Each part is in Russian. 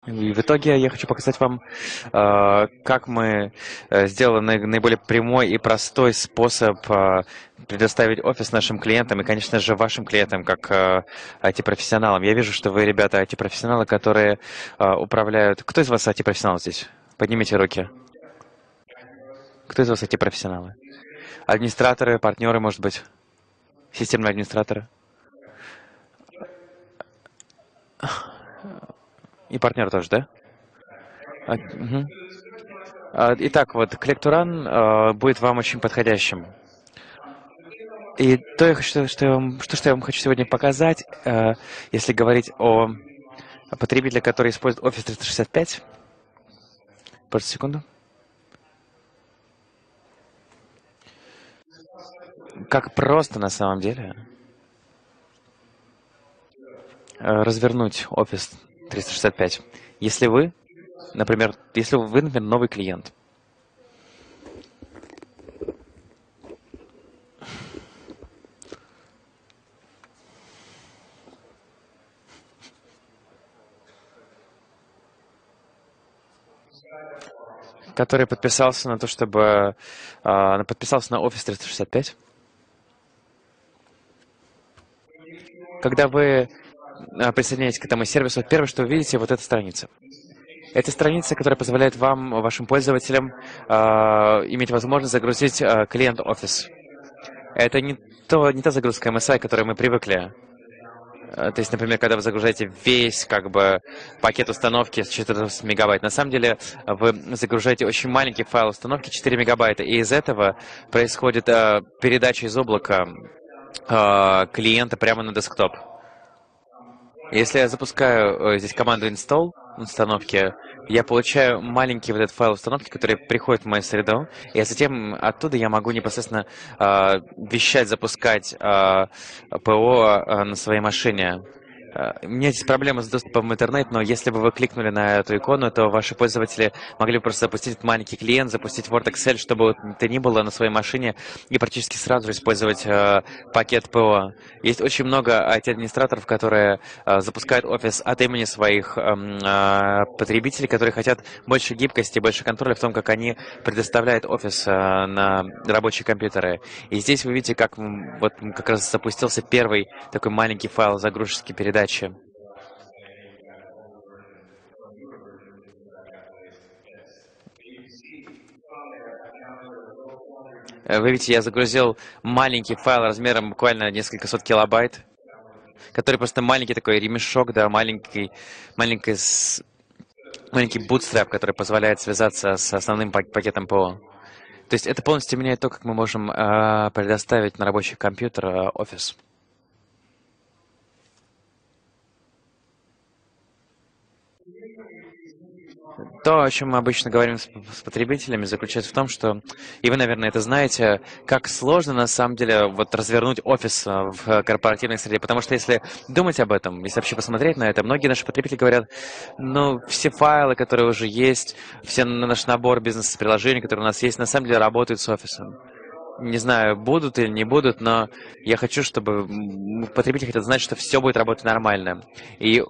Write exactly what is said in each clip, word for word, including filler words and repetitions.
И в итоге я хочу показать вам, э, как мы э, сделали наи- наиболее прямой и простой способ э, предоставить офис нашим клиентам и, конечно же, вашим клиентам, как э, I T-профессионалам. Я вижу, что вы, ребята, I T-профессионалы, которые э, управляют... Кто из вас I T-профессионал здесь? Поднимите руки. Кто из вас I T-профессионалы? Администраторы, партнеры, может быть? Системные администраторы? И партнеры тоже, да? А, мгм. А, Итак, вот Collectorun э, будет вам очень подходящим. И то, что, что, я вам, что, что я вам хочу сегодня показать, э, если говорить о, о потребителе, который использует Office триста шестьдесят пять. Просто секунду. Как просто на самом деле э, развернуть Office триста шестьдесят пять. Если вы, например, если вы, например, новый клиент, который подписался на то, чтобы э, подписался на Office триста шестьдесят пять, когда вы э, присоединяетесь к этому сервису, первое, что вы видите, вот эта страница. Это страница, которая позволяет вам, вашим пользователям, э, иметь возможность загрузить э, клиент Office. Это не, то, не та загрузка эм эс ай, к которой мы привыкли. Э, То есть, например, когда вы загружаете весь как бы пакет установки с четырнадцать мегабайт, на самом деле вы загружаете очень маленький файл установки, четыре мегабайта, и из этого происходит э, передача из облака э, клиента прямо на десктоп. Если я запускаю э, здесь команду install установки, я получаю маленький вот этот файл установки, который приходит в мою среду, и затем оттуда я могу непосредственно э, вещать, запускать э, ПО э, на своей машине. Э, У меня здесь проблема с доступом в интернет, но если бы вы кликнули на эту икону, то ваши пользователи могли бы просто запустить этот маленький клиент, запустить Word Excel, чтобы вот это ни было на своей машине, и практически сразу же использовать э, пакет ПО. Есть очень много ай ти-администраторов, которые э, запускают офис от имени своих эм, э, потребителей, которые хотят больше гибкости, больше контроля в том, как они предоставляют офис э, на рабочие компьютеры. И здесь вы видите, как м, вот м, как раз запустился первый такой маленький файл загрузки передачи. Э, Вы видите, я загрузил маленький файл размером буквально несколько сот килобайт, который просто маленький такой ремешок, да, маленький, маленький, с- маленький bootstrap, который позволяет связаться с основным пак- пакетом ПО. То есть это полностью меняет то, как мы можем э, предоставить на рабочий компьютер э, офис. То, о чем мы обычно говорим с, с потребителями, заключается в том, что, и вы, наверное, это знаете, как сложно на самом деле вот развернуть офис э, в корпоративной среде. Потому что если думать об этом, если вообще посмотреть на это, многие наши потребители говорят, ну, все файлы, которые уже есть, все наш набор бизнес-приложений, которые у нас есть, на самом деле работают с офисом. Не знаю, будут или не будут, но я хочу, чтобы м, потребители хотят знать, что все будет работать нормально. И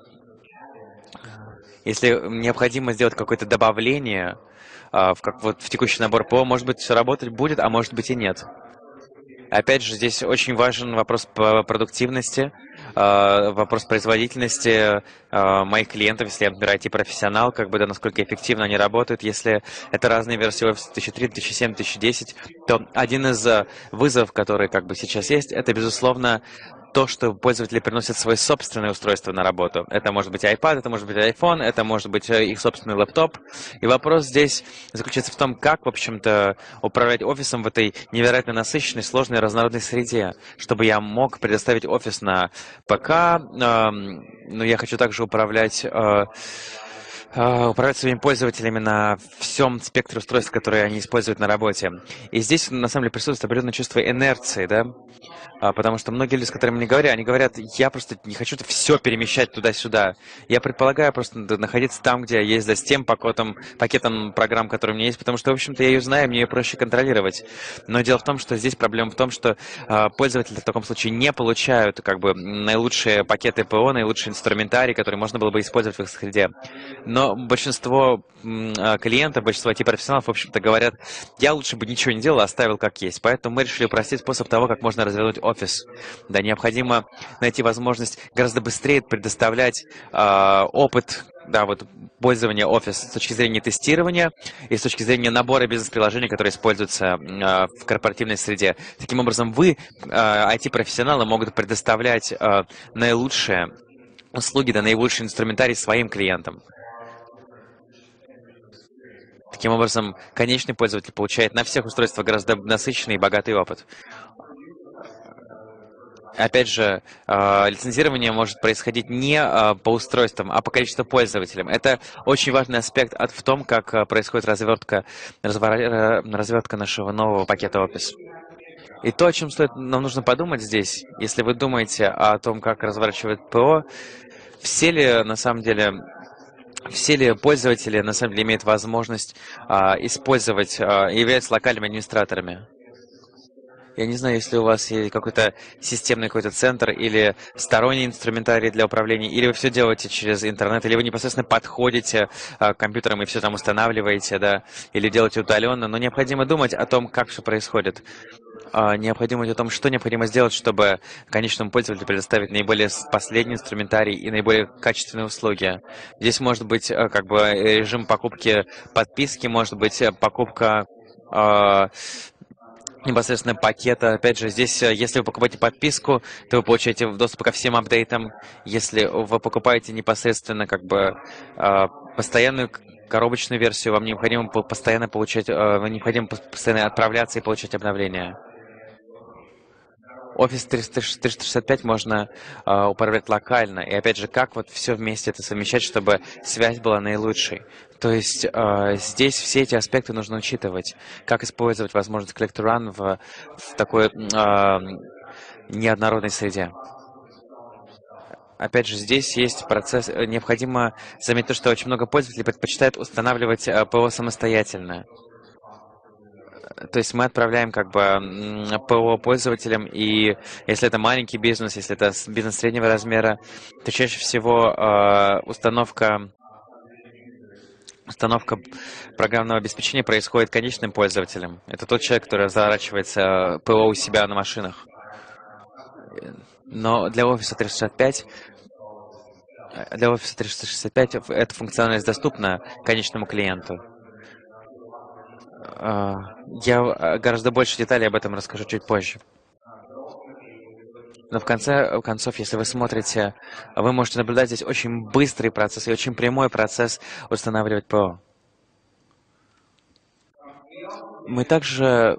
если необходимо сделать какое-то добавление а, в, как, вот, в текущий набор ПО, может быть, все работать будет, а может быть и нет. Опять же, здесь очень важен вопрос по продуктивности, а, вопрос производительности а, моих клиентов, если я, например, ай ти-профессионал, как бы, да, насколько эффективно они работают. Если это разные версии Office две тысячи три, две тысячи семь, две тысячи десять, то один из а, вызовов, который как бы сейчас есть, это, безусловно, то, что пользователи приносят свои собственные устройства на работу. Это может быть iPad, это может быть iPhone, это может быть э, их собственный лэптоп. И вопрос здесь заключается в том, как, в общем-то, управлять офисом в этой невероятно насыщенной, сложной, разнородной среде, чтобы я мог предоставить офис на ПК, эм, но я хочу также управлять э, э, управлять своими пользователями на всем спектре устройств, которые они используют на работе. И здесь, на самом деле, присутствует определенное чувство инерции, да, А, потому что многие люди, с которыми я говорю, они говорят, я просто не хочу все перемещать туда-сюда. Я предполагаю просто находиться там, где я есть, да, с тем пакетом, пакетом программ, который у меня есть, потому что, в общем-то, я ее знаю, мне ее проще контролировать. Но дело в том, что здесь проблема в том, что а, пользователи в таком случае не получают как бы наилучшие пакеты ПО, наилучший инструментарий, который можно было бы использовать в их среде. Но большинство м, а, клиентов, большинство ай ти-профессионалов, в общем-то, говорят, я лучше бы ничего не делал, оставил как есть. Поэтому мы решили упростить способ того, как можно развернуть офис. Да, необходимо найти возможность гораздо быстрее предоставлять э, опыт, да, вот, пользования офиса с точки зрения тестирования и с точки зрения набора бизнес-приложений, которые используются э, в корпоративной среде. Таким образом, вы, э, ай ти-профессионалы, могут предоставлять э, наилучшие услуги, да, наилучший инструментарий своим клиентам. Таким образом, конечный пользователь получает на всех устройствах гораздо насыщенный и богатый опыт. Опять же, э, лицензирование может происходить не э, по устройствам, а по количеству пользователей. Это очень важный аспект от, в том, как э, происходит развертка, развор, э, развертка нашего нового пакета Office. И то, о чем стоит, нам нужно подумать здесь, если вы думаете о том, как разворачивать ПО, все ли на самом деле все ли пользователи на самом деле имеют возможность а, использовать, а, являются локальными администраторами? Я не знаю, если у вас есть какой-то системный какой-то центр или сторонний инструментарий для управления, или вы все делаете через интернет, или вы непосредственно подходите а, к компьютерам и все там устанавливаете, да, или делаете удаленно, но необходимо думать о том, как все происходит. А, необходимо думать о том, что необходимо сделать, чтобы конечному пользователю предоставить наиболее последний инструментарий и наиболее качественные услуги. Здесь может быть а, как бы режим покупки подписки, может быть покупка а, непосредственно пакета. Опять же, здесь, если вы покупаете подписку, то вы получаете доступ ко всем апдейтам. Если вы покупаете непосредственно как бы постоянную коробочную версию, вам необходимо постоянно получать, вам необходимо постоянно отправляться и получать обновления. Офис триста шестьдесят пять можно э, управлять локально. И опять же, как вот все вместе это совмещать, чтобы связь была наилучшей. То есть э, здесь все эти аспекты нужно учитывать. Как использовать возможность Collect to Run в, в такой э, неоднородной среде. Опять же, здесь есть процесс, необходимо заметить то, что очень много пользователей предпочитают устанавливать э, ПО самостоятельно. То есть мы отправляем как бы ПО пользователям, и если это маленький бизнес, если это бизнес среднего размера, то чаще всего э, установка, установка программного обеспечения происходит конечным пользователем. Это тот человек, который заворачивается ПО у себя на машинах. Но для Office триста шестьдесят пять для Office триста шестьдесят пять эта функциональность доступна конечному клиенту. Я гораздо больше деталей об этом расскажу чуть позже. Но в конце концов, если вы смотрите, вы можете наблюдать здесь очень быстрый процесс и очень прямой процесс устанавливать ПО. Мы также...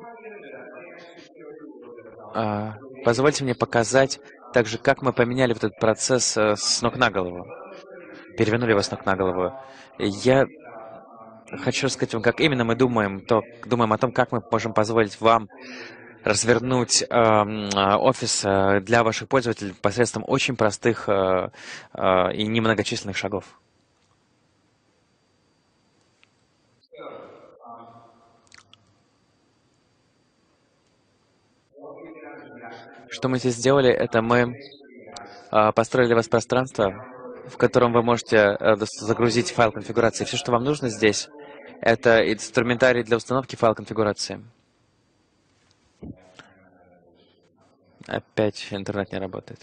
Позвольте мне показать также, как мы поменяли этот процесс с ног на голову. Перевернули его с ног на голову. Я хочу рассказать вам, как именно мы думаем, то, думаем о том, как мы можем позволить вам развернуть э, офис для ваших пользователей посредством очень простых э, э, и немногочисленных шагов. Что мы здесь сделали, это мы э, построили у вас пространство, в котором вы можете э, загрузить файл конфигурации. Все, что вам нужно здесь, это инструментарий для установки файл конфигурации. Опять интернет не работает.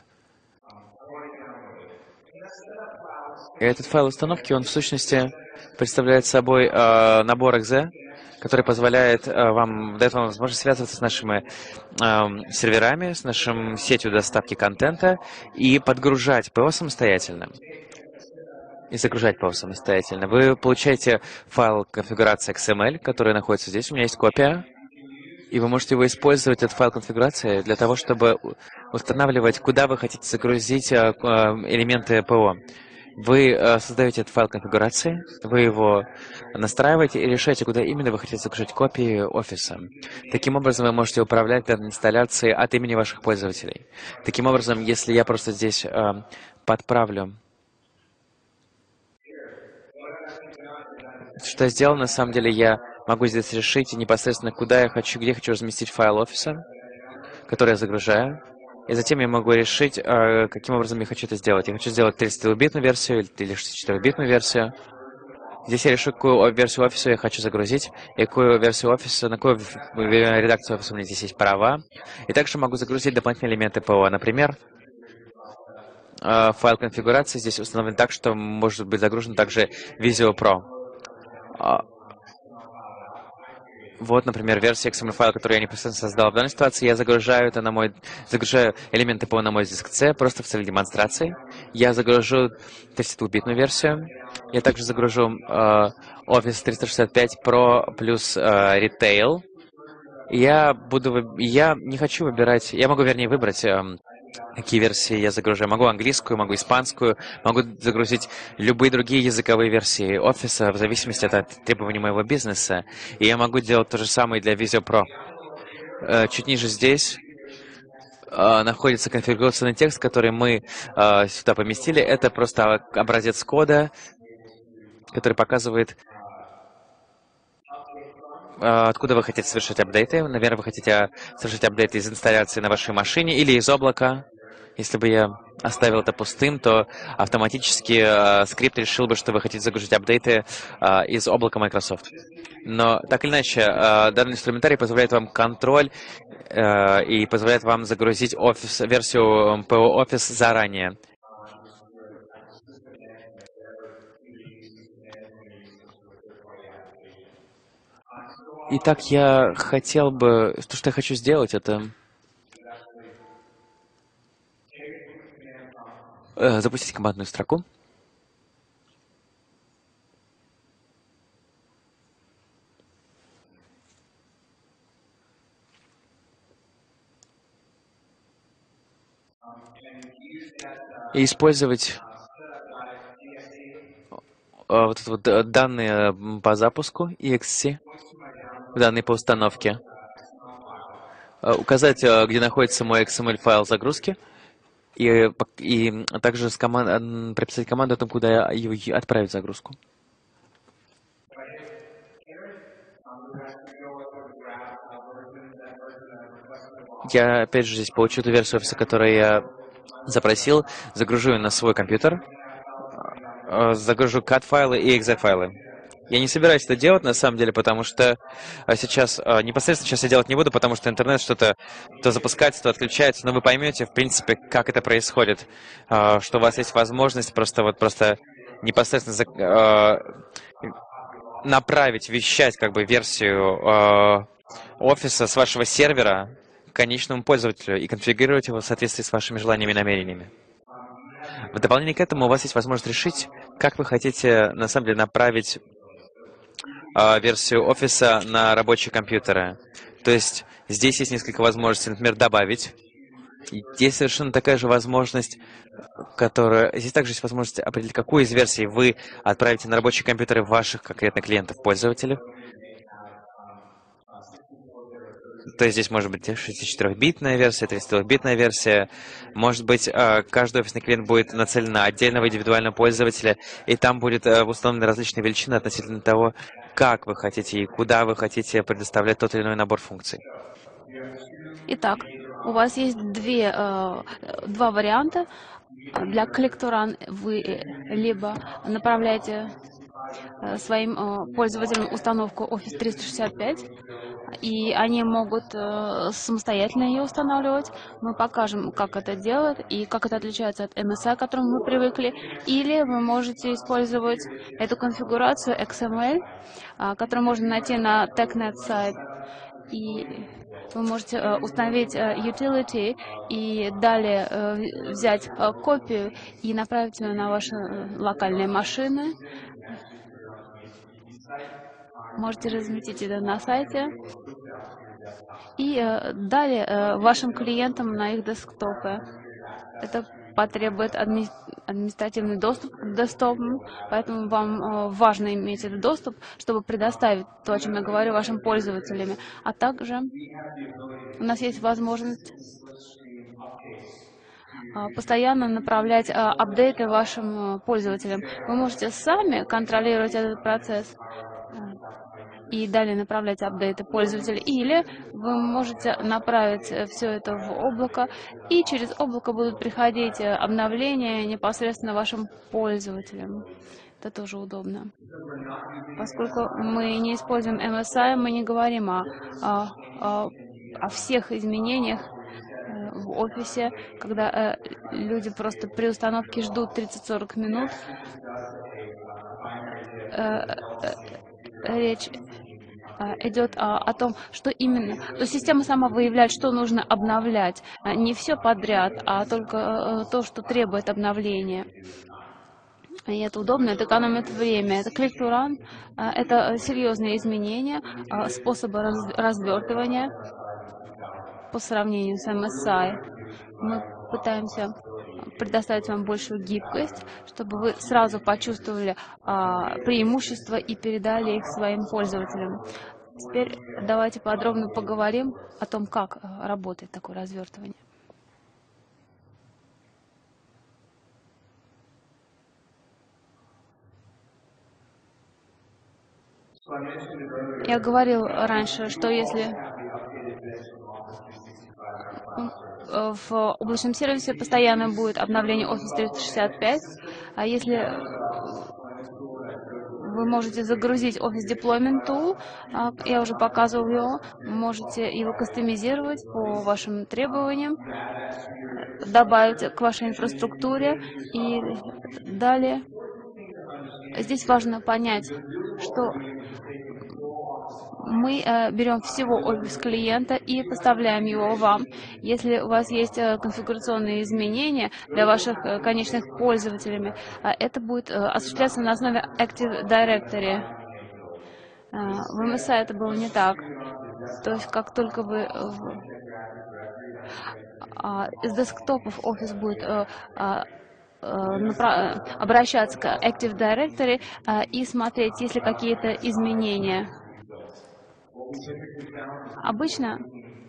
И этот файл установки, он в сущности представляет собой э, набор .exe, который позволяет э, вам, дает вам возможность связываться с нашими э, серверами, с нашим сетью доставки контента и подгружать ПО самостоятельно. И загружать ПО самостоятельно. Вы получаете файл конфигурации икс эм эль, который находится здесь. У меня есть копия. И вы можете его использовать, этот файл конфигурации, для того, чтобы устанавливать, куда вы хотите загрузить элементы ПО. Вы э, создаете этот файл конфигурации, вы его настраиваете и решаете, куда именно вы хотите загружать копии офиса. Таким образом, вы можете управлять данной инсталляцией от имени ваших пользователей. Таким образом, если я просто здесь э, подправлю, что я сделал, на самом деле, я могу здесь решить непосредственно, куда я хочу, где я хочу разместить файл офиса, который я загружаю. И затем я могу решить, э, каким образом я хочу это сделать. Я хочу сделать тридцатидвухбитную версию или шестьдесят четырёхбитную версию. Здесь я решу, какую версию офиса я хочу загрузить, и какую версию офиса, на какую редакцию офиса у меня здесь есть права. И также могу загрузить дополнительные элементы ПО. Например, э, файл конфигурации здесь установлен так, что может быть загружен также Visio Pro. А, Вот, например, версия икс эм эль-файла, которую я непосредственно создал в данной ситуации. Я загружаю это на мой, загружаю элементы ПО на мой диск C, просто в целях демонстрации. Я загружу тридцатидвухбитную версию. Я также загружу э, Office триста шестьдесят пять Pro плюс э, Retail. Я буду, вы- я не хочу выбирать, я могу, вернее, выбрать, эм, какие версии я загружаю. Могу английскую, могу испанскую, могу загрузить любые другие языковые версии офиса в зависимости от требований моего бизнеса. И я могу делать то же самое и для Visio Pro. Э, Чуть ниже здесь э, находится конфигурационный текст, который мы э, сюда поместили. Это просто образец кода, который показывает, а, откуда вы хотите совершить апдейты. Наверное, вы хотите совершить апдейты из инсталляции на вашей машине или из облака. Если бы я оставил это пустым, то автоматически э, скрипт решил бы, что вы хотите загрузить апдейты э, из облака Microsoft. Но так или иначе, э, данный инструментарий позволяет вам контроль э, и позволяет вам загрузить офис, версию ПО Office заранее. Итак, я хотел бы... То, что я хочу сделать, это э, запустить командную строку. И использовать э, вот это вот э, данные м, по запуску и икс си, данные по установке. Э, Указать, э, где находится мой икс эм эль-файл загрузки, и, пок- и также с коман- м, прописать команду о том, куда его и отправить загрузку. Я, опять же, здесь получу ту версию офиса, которую я запросил, загружу ее на свой компьютер, э, загружу кат-файлы и экзе-файлы. Я не собираюсь это делать, на самом деле, потому что а, сейчас, а, непосредственно сейчас я делать не буду, потому что интернет что-то то запускается, то отключается, но вы поймете, в принципе, как это происходит, а, что у вас есть возможность просто вот просто непосредственно за- а, направить, вещать как бы версию а, офиса с вашего сервера к конечному пользователю и конфигурировать его в соответствии с вашими желаниями и намерениями. В дополнение к этому у вас есть возможность решить, как вы хотите, на самом деле, направить а, версию офиса на рабочие компьютеры. То есть здесь есть несколько возможностей, например, добавить. Есть совершенно такая же возможность, которая... Здесь также есть возможность определить, какую из версий вы отправите на рабочие компьютеры ваших конкретно клиентов-пользователей. То есть здесь может быть шестидесятичетырёхбитная версия, тридцатидвухбитная версия. Может быть, а, каждый офисный клиент будет нацелен на отдельного индивидуального пользователя, и там будет а, установлены различные величины относительно того, как вы хотите и куда вы хотите предоставлять тот или иной набор функций. Итак, у вас есть две, э, два варианта. Для коллекторан вы э, либо направляете э, своим э, пользователям установку Office триста шестьдесят пять, и они могут э, самостоятельно ее устанавливать. Мы покажем, как это делать и как это отличается от эм эс ай, к которому мы привыкли. Или вы можете использовать эту конфигурацию икс эм эль, а, которую можно найти на TechNet сайт. И вы можете э, установить э, utility и далее э, взять э, копию и направить ее на ваши э, локальные машины. Можете разместить это на сайте. И э, далее э, вашим клиентам на их десктопы. Это потребует адми- административный доступ к десктопам, поэтому вам э, важно иметь этот доступ, чтобы предоставить то, о чем я говорю, вашим пользователям. А также у нас есть возможность э, постоянно направлять э, апдейты вашим э, пользователям. Вы можете сами контролировать этот процесс э, и далее направлять апдейты пользователя, или вы можете направить все это в облако, и через облако будут приходить обновления непосредственно вашим пользователям. Это тоже удобно. Поскольку мы не используем эм эс ай, мы не говорим о, о, о, о всех изменениях в офисе, когда э, люди просто при установке ждут тридцать-сорок минут. Э, э, речь идет о, о том, что именно. То система сама выявляет, что нужно обновлять. Не все подряд, а только то, что требует обновления. И это удобно, это экономит время. Это Click to Run, это серьезные изменения способа раз, развертывания по сравнению с эм эс ай. Мы пытаемся предоставить вам большую гибкость, чтобы вы сразу почувствовали а, преимущества и передали их своим пользователям. Теперь давайте подробно поговорим о том, как работает такое развертывание. Я говорил раньше, что если в облачном сервисе постоянно будет обновление Office триста шестьдесят пять, а если вы можете загрузить Office Deployment Tool, я уже показывал его, можете его кастомизировать по вашим требованиям, добавить к вашей инфраструктуре и далее. Здесь важно понять, что мы э, берем всего офис клиента и поставляем его вам. Если у вас есть э, конфигурационные изменения для ваших э, конечных пользователей, э, это будет э, осуществляться на основе Active Directory. Э, в эм эс ай это было не так. То есть как только вы э, э, из десктопов офис будет э, э, обращаться к Active Directory э, и смотреть, есть ли какие-то изменения. Обычно,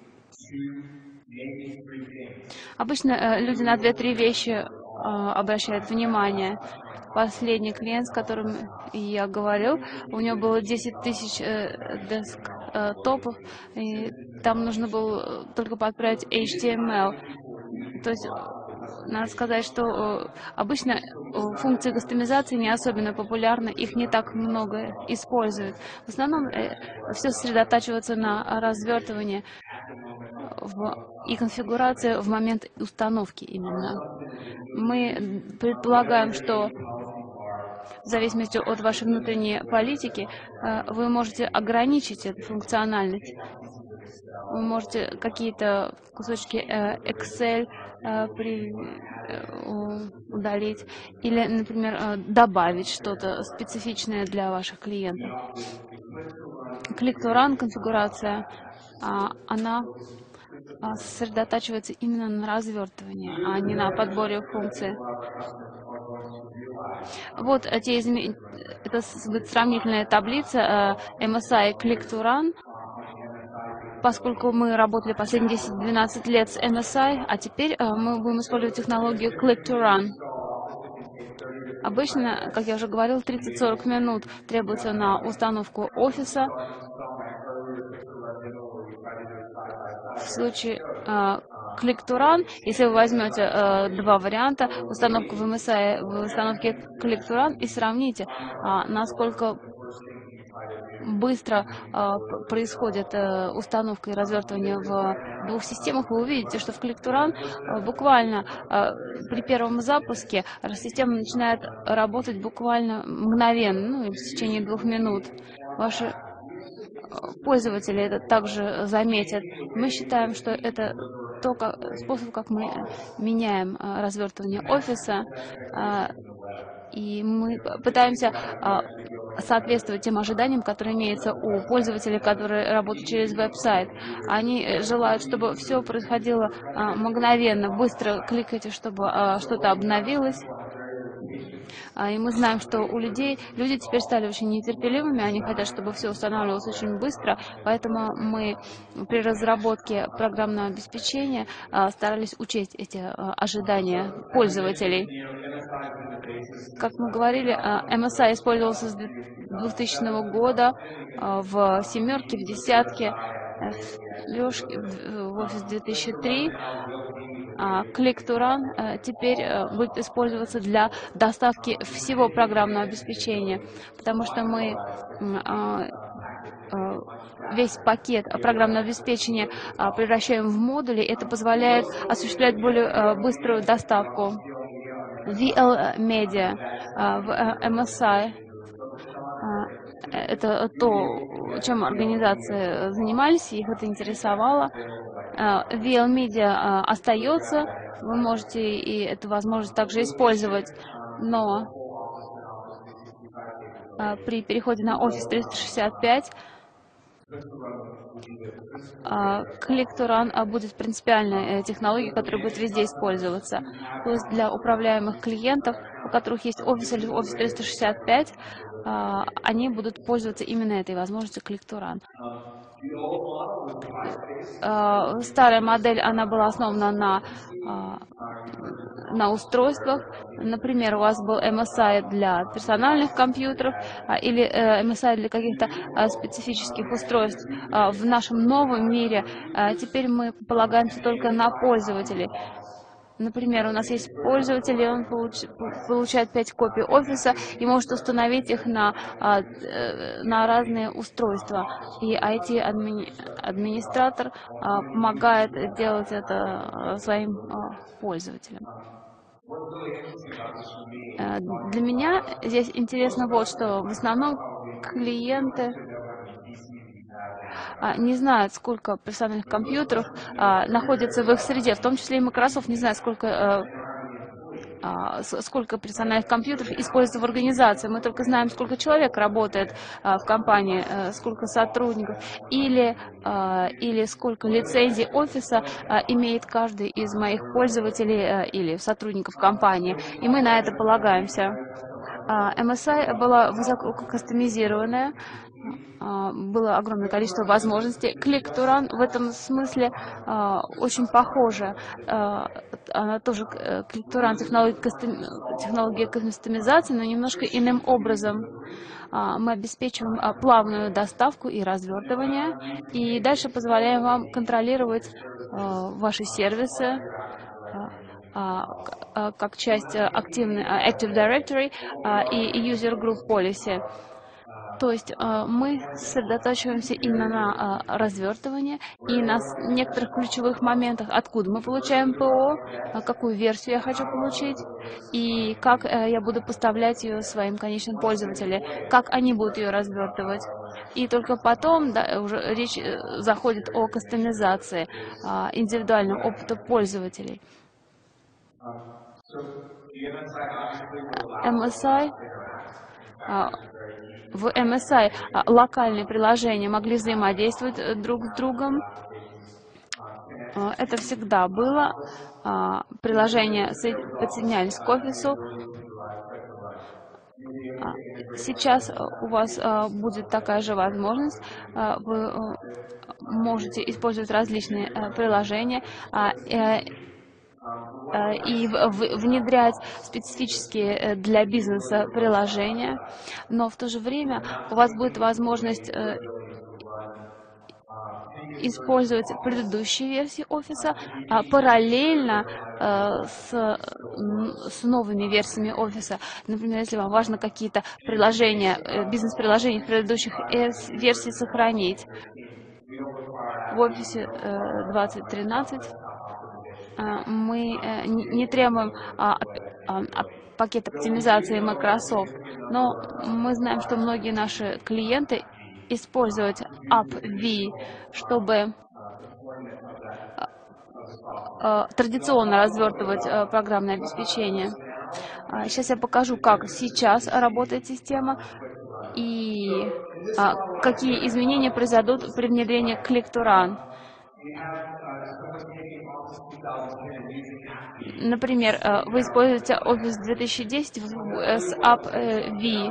обычно э, люди на две-три вещи э, обращают внимание. Последний клиент, с которым я говорил, у него было десять тысяч э, десктопов, и там нужно было только подправить эйч ти эм эл. То есть надо сказать, что обычно функции кастомизации не особенно популярны, их не так много используют. В основном все сосредотачивается на развертывании в, и конфигурации в момент установки именно. Мы предполагаем, что в зависимости от вашей внутренней политики вы можете ограничить эту функциональность. Вы можете какие-то кусочки Excel при, удалить или, например, добавить что-то специфичное для ваших клиентов. Click to Run конфигурация, она сосредотачивается именно на развертывании, а не на подборе функций. Вот эти изме... это сравнительная таблица эм эс ай Click to Run. Поскольку мы работали последние десять-двенадцать лет с эм эс ай, а теперь э, мы будем использовать технологию Click to Run. Обычно, как я уже говорил, тридцать-сорок минут требуется на установку офиса. В случае э, Click to Run, если вы возьмете э, два варианта, установку в эм эс ай, в установке Click to Run, и сравните, э, насколько быстро э, происходит э, установка и развертывание в двух системах, вы увидите, что в Click to Run э, буквально э, при первом запуске система начинает работать буквально мгновенно, ну, в течение двух минут. Ваши пользователи это также заметят. Мы считаем, что это то, как, способ, как мы меняем э, развертывание офиса, э, и мы пытаемся э, соответствовать тем ожиданиям, которые имеются у пользователей, которые работают через веб-сайт. Они желают, чтобы все происходило э, мгновенно, быстро кликайте, чтобы э, что-то обновилось. А, И мы знаем, что у людей, люди теперь стали очень нетерпеливыми, они хотят, чтобы все устанавливалось очень быстро, поэтому мы при разработке программного обеспечения а, старались учесть эти а, ожидания пользователей. Как мы говорили, а, эм эс ай использовался с двухтысячного года а, в семерке, в десятке, э, в Лёшке, в в офис две тысячи три. А Click to Run э, теперь э, будет использоваться для доставки всего программного обеспечения, потому что мы м, а, а, весь пакет программного обеспечения а, превращаем в модули. Это позволяет осуществлять более а, быструю доставку. ви эл Media а, в э, эм эс ай а, это то, чем организации занимались, их это интересовало. А, ви эл Media а, остается, вы можете и эту возможность также использовать, но а, при переходе на Office триста шестьдесят пять а, Click to Run а, будет принципиальной э, технологией, которая будет везде использоваться. То есть для управляемых клиентов, у которых есть Office или Office триста шестьдесят пять, а, они будут пользоваться именно этой возможностью Click to Run. А, Старая модель, она была основана на, а, на устройствах. Например, у вас был эм эс ай для персональных компьютеров а, или э, эм эс ай для каких-то а, специфических устройств. А, В нашем новом мире а, теперь мы полагаемся только на пользователей. Например, у нас есть пользователь, и он получ, получает пять копий офиса и может установить их на, а, э, на разные устройства. И ай ти-администратор а, помогает делать это а, своим а, пользователям. Э, Для меня здесь интересно вот что. В основном клиенты а, не знают, сколько персональных компьютеров а, находится в их среде, в том числе и Microsoft не знает, сколько э, а, с- сколько персональных компьютеров используется в организации. Мы только знаем, сколько человек работает а, в компании, э, сколько сотрудников, или, а, или сколько лицензий офиса а, имеет каждый из моих пользователей а, или сотрудников компании. И мы на это полагаемся. А, эм эс ай была высоко кастомизированная, а, было огромное количество возможностей. Click to Run в этом смысле а, очень похожа. А, Она тоже э, Click to Run технология, кастом- технология кастомизации, но немножко иным образом. А, Мы обеспечиваем а, плавную доставку и развертывание, и дальше позволяем вам контролировать а, ваши сервисы, а, а, к- а, как часть а, активной а, Active Directory а, и User Group Policy. То есть а, мы сосредотачиваемся именно на а, развертывании и на с- некоторых ключевых моментах, откуда мы получаем ПО, а, какую версию я хочу получить, и как э, я буду поставлять ее своим конечным пользователям, как они будут ее развертывать. И только потом да, уже речь э, заходит о кастомизации, а, индивидуального опыта пользователей. эм эс ай а, в эм эс ай а, локальные приложения могли взаимодействовать э, друг с другом. А, Это всегда было. А, Приложения соед- подсоединялись к офису. А, Сейчас э, у вас а, будет такая же возможность. А, Вы э, можете использовать различные э, приложения а, э, э, и в- в- внедрять специфические э, для бизнеса приложения, но в то же время у вас будет возможность э, использовать предыдущие версии офиса а, параллельно э, с, м, с новыми версиями офиса. Например, если вам важно какие-то приложения, э, бизнес-приложения предыдущих эс- версий сохранить. В офисе э, двадцать тринадцать а, мы э, не не требуем а, оп- а, оп- пакет оптимизации Microsoft, но мы знаем, что многие наши клиенты используют AppV, чтобы э, традиционно развертывать э, программное обеспечение. А, Сейчас я покажу, как сейчас работает система и а, какие изменения произойдут при внедрении Click to Run. Например, э, вы используете Office две тысячи десять в- э, с App э, V.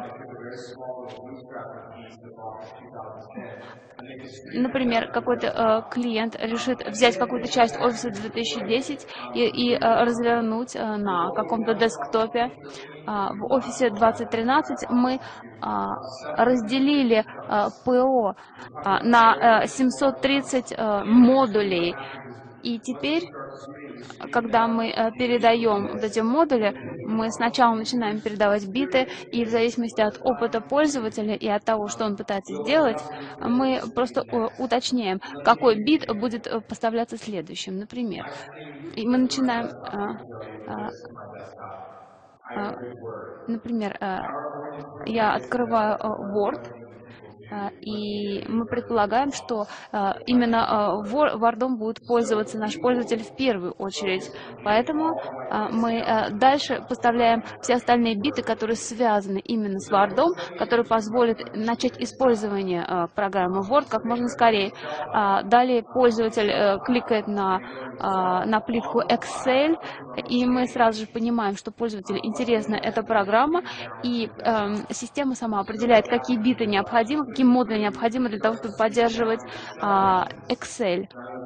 Например, какой-то э, клиент решит взять какую-то часть Office две тысячи десять и, и э, развернуть э, на каком-то десктопе. А, в Office двадцать тринадцать мы а, разделили а, ПО а, на э, семьсот тридцать э, модулей. И теперь, когда мы э, передаем вот эти модули, мы сначала начинаем передавать биты, и в зависимости от опыта пользователя и от того, что он пытается сделать, мы просто э, уточняем, какой бит будет э, поставляться следующим, например. И мы начинаем, э, э, э, например, э, я открываю э, Word, а, и мы предполагаем, что а, именно а, Wor- Word будет пользоваться наш пользователь в первую очередь. Поэтому а, мы а, дальше поставляем все остальные биты, которые связаны именно с Word, которые позволят начать использование а, программы Word как можно скорее. А, Далее пользователь э, кликает на, а, на плитку Excel, и мы сразу же понимаем, что пользователю интересна эта программа, и эм, система сама определяет, какие биты необходимы, какие модули необходимы для того, чтобы поддерживать а, Excel.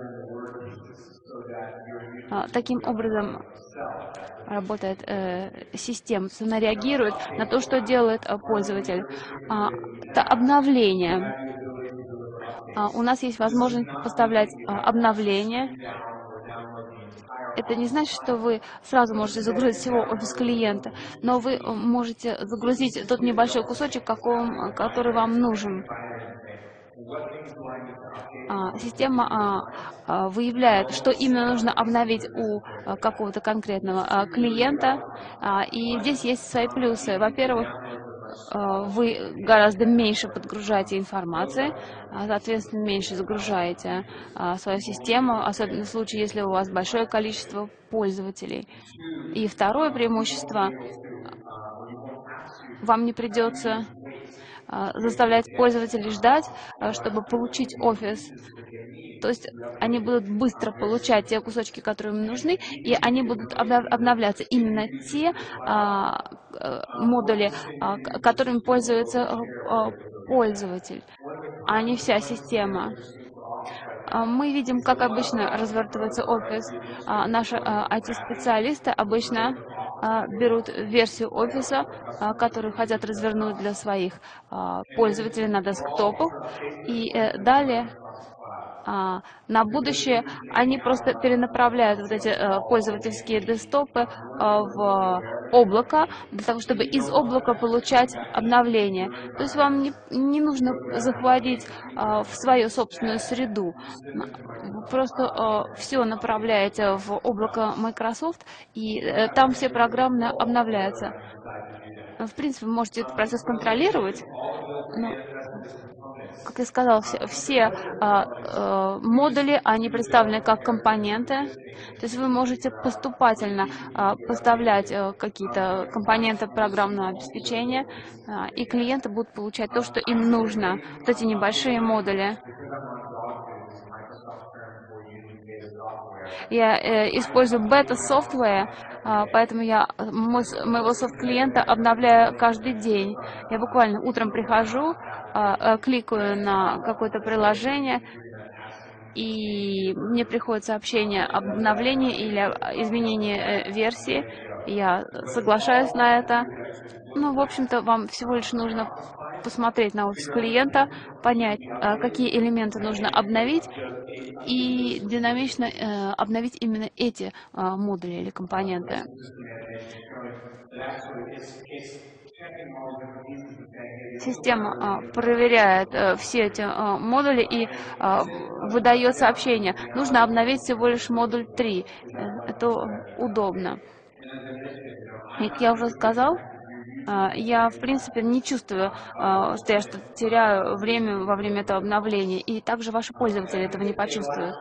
А, таким образом работает э, система, то есть она реагирует на то, что делает э, пользователь. А, это обновление. А, у нас есть возможность поставлять а, обновления. Это не значит, что вы сразу можете загрузить всего офис клиента, но вы э, можете загрузить тот небольшой кусочек, каком, который вам нужен. А, Система а, а, выявляет, что именно нужно обновить у а, какого-то конкретного а, клиента. А, И здесь есть свои плюсы. Во-первых, а, вы гораздо меньше подгружаете информации, а, соответственно, меньше загружаете а, свою систему, особенно в случае, если у вас большое количество пользователей. И второе преимущество, вам не придется а, заставлять пользователей ждать, а, чтобы получить офис. То есть они будут быстро получать те кусочки, которые им нужны, и они будут обновляться именно те а, э, модули, а, которыми пользуется а, пользователь, а не вся система. Мы видим, как обычно развертывается офис. Наши ай ти-специалисты обычно берут версию офиса, которую хотят развернуть для своих пользователей на десктопах, и э, далее а, на будущее они просто перенаправляют вот эти а, пользовательские десктопы а, в облако, для того, чтобы из облака получать обновления. То есть вам не, не нужно заходить а, в свою собственную среду. Вы просто а, все направляете в облако Microsoft, и а, там все программы обновляются. В принципе, вы можете этот процесс контролировать, но, как я сказала, все, все а, а, модули, они представлены как компоненты. То есть вы можете поступательно а, поставлять а, какие-то компоненты программного обеспечения, а, и клиенты будут получать то, что им нужно. Вот эти небольшие модули. Я э, использую бета-софтвер, а, поэтому я мой, моего софт-клиента обновляю каждый день. Я буквально утром прихожу, а, а, кликаю на какое-то приложение, и мне приходит сообщение об обновлении или изменении э, версии. Я соглашаюсь на это. Ну, в общем-то, вам всего лишь нужно посмотреть на офис клиента, понять, а, какие элементы нужно обновить, и динамично э, обновить именно эти а, модули или компоненты. Система а, проверяет а, все эти а, модули и а, выдает сообщение. Нужно обновить всего лишь модуль три. Э, Это удобно. И, как я уже сказал, а, я, в принципе, не чувствую, а, что я что-то теряю время во время этого обновления. И также ваши пользователи этого не почувствуют.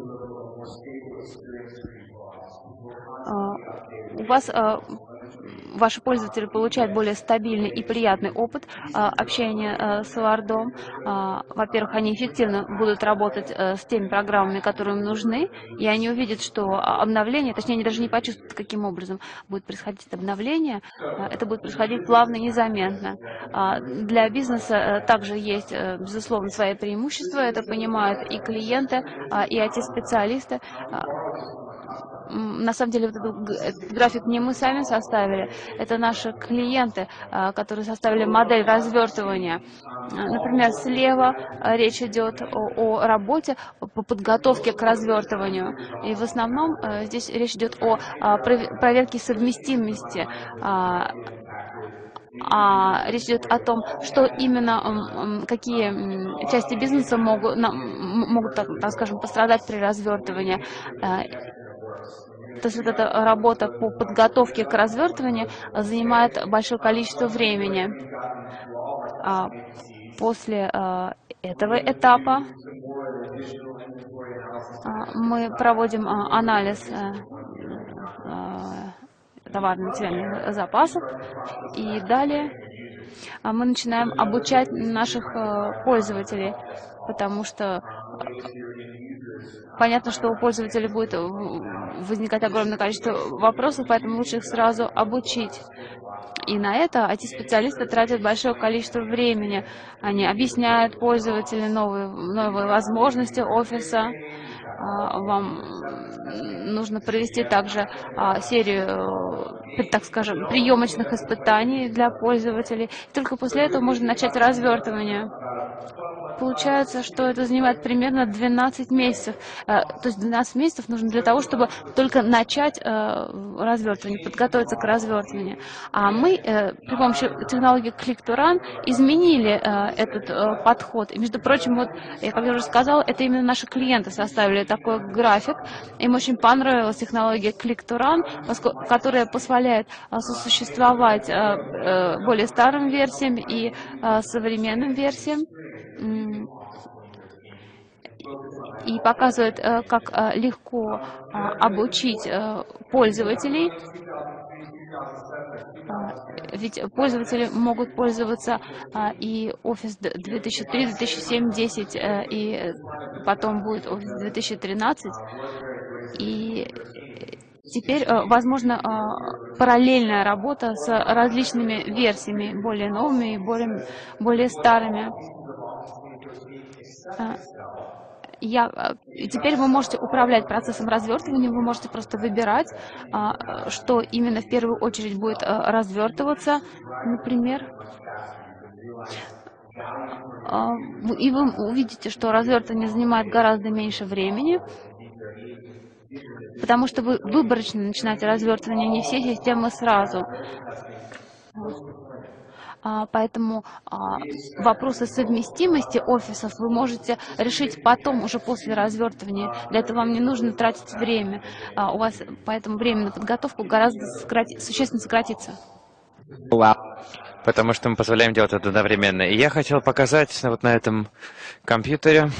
А, У вас а, ваши пользователи получают более стабильный и приятный опыт общения с Word. Во-первых, они эффективно будут работать с теми программами, которые им нужны, и они увидят, что обновление, точнее, они даже не почувствуют, каким образом будет происходить обновление, это будет происходить плавно и незаметно. Для бизнеса также есть, безусловно, свои преимущества, это понимают и клиенты, и ай ти-специалисты. На самом деле, вот этот график не мы сами составили, это наши клиенты, которые составили модель развертывания. Например, слева речь идет о, о работе по подготовке к развертыванию. И в основном здесь речь идет о проверке совместимости. А речь идет о том, что именно, какие части бизнеса могут, могут так, так скажем, пострадать при развертывании. То есть вот эта работа по подготовке к развертыванию занимает большое количество времени. После этого этапа мы проводим анализ товарно-материальных запасов, и далее мы начинаем обучать наших пользователей, потому что понятно, что у пользователей будет возникать огромное количество вопросов, поэтому лучше их сразу обучить. И на это ай ти-специалисты тратят большое количество времени. Они объясняют пользователям новые, новые возможности офиса. Вам нужно провести также серию, так скажем, приемочных испытаний для пользователей. Только после этого можно начать развертывание. Получается, что это занимает примерно двенадцать месяцев. То есть двенадцать месяцев нужно для того, чтобы только начать развертывание, подготовиться к развертыванию. А мы при помощи технологии Click to Run изменили этот подход. И, между прочим, вот, я, как я уже сказала, это именно наши клиенты составили такой график. Им очень понравилась технология Click to Run, которая позволяет сосуществовать более старым версиям и современным версиям. И показывает, как легко обучить пользователей. Ведь пользователи могут пользоваться и Office две тысячи три, две тысячи семь, две тысячи десять, и потом будет Office две тысячи тринадцать. И теперь возможна параллельная работа с различными версиями, более новыми и более, более старыми. Я, теперь вы можете управлять процессом развертывания, вы можете просто выбирать, что именно в первую очередь будет развертываться, например. И вы увидите, что развертывание занимает гораздо меньше времени, потому что вы выборочно начинаете развертывание не все системы сразу. Поэтому вопросы совместимости офисов вы можете решить потом, уже после развертывания. Для этого вам не нужно тратить время. У вас поэтому время на подготовку гораздо сократи... существенно сократится. Потому что мы позволяем делать это одновременно. И я хотел показать вот на этом компьютере.